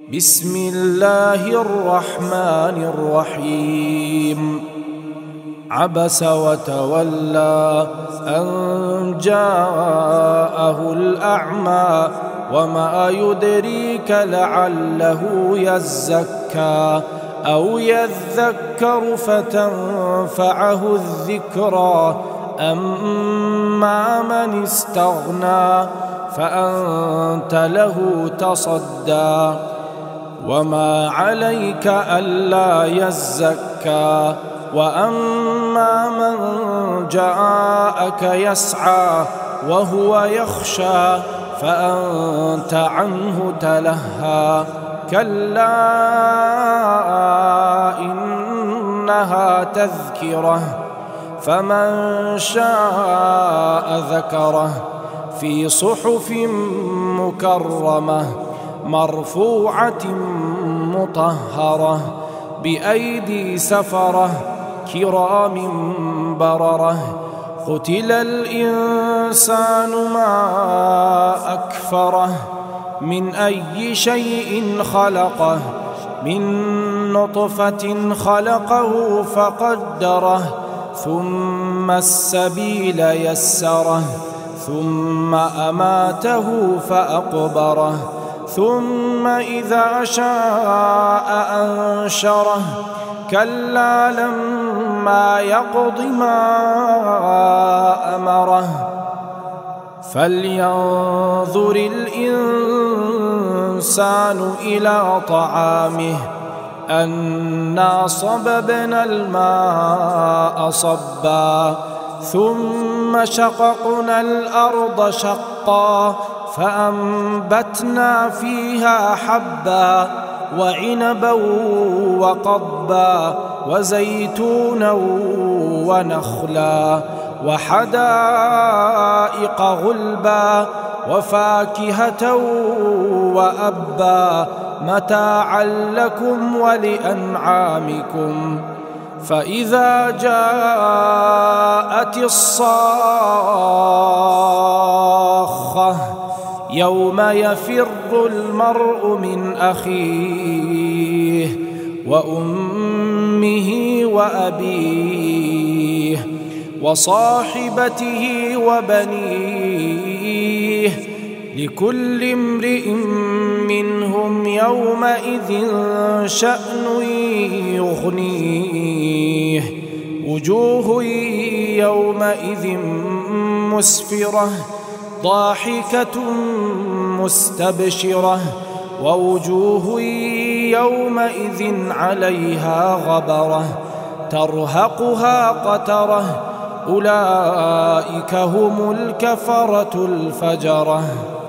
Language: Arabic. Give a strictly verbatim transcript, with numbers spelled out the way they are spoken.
بسم الله الرحمن الرحيم عبس وتولى أن جاءه الأعمى وما يدريك لعله يزكى أو يذكر فتنفعه الذكرى أما من استغنى فأنت له تصدى وما عليك ألا يزكى وأما من جاءك يسعى وهو يخشى فأنت عنه تلهى كلا إنها تذكرة فمن شاء ذكره في صحف مكرمة مرفوعة مطهرة بأيدي سفرة كرام بررة قتل الإنسان ما أكفره من أي شيء خلقه من نطفة خلقه فقدره ثم السبيل يسره ثم أماته فأقبره ثم إذا شاء أنشره كلا لما يقض ما أمره فلينظر الإنسان إلى طعامه أنا صببنا الماء صبا ثم شققنا الأرض شقا فأنبتنا فيها حبا وعنبا وقضبا وزيتونا ونخلا وحدائق غلبا وفاكهة وأبا متاعا لكم ولأنعامكم فإذا جاءت الصاخة يوم يفر المرء من أخيه وأمه وأبيه وصاحبته وبنيه لكل امرئ منهم يومئذ شأن يغنيه وجوه يومئذ مسفرة ضاحكة مستبشرة ووجوه يومئذ عليها غبرة ترهقها قترة أولئك هم الكفرة الفجرة.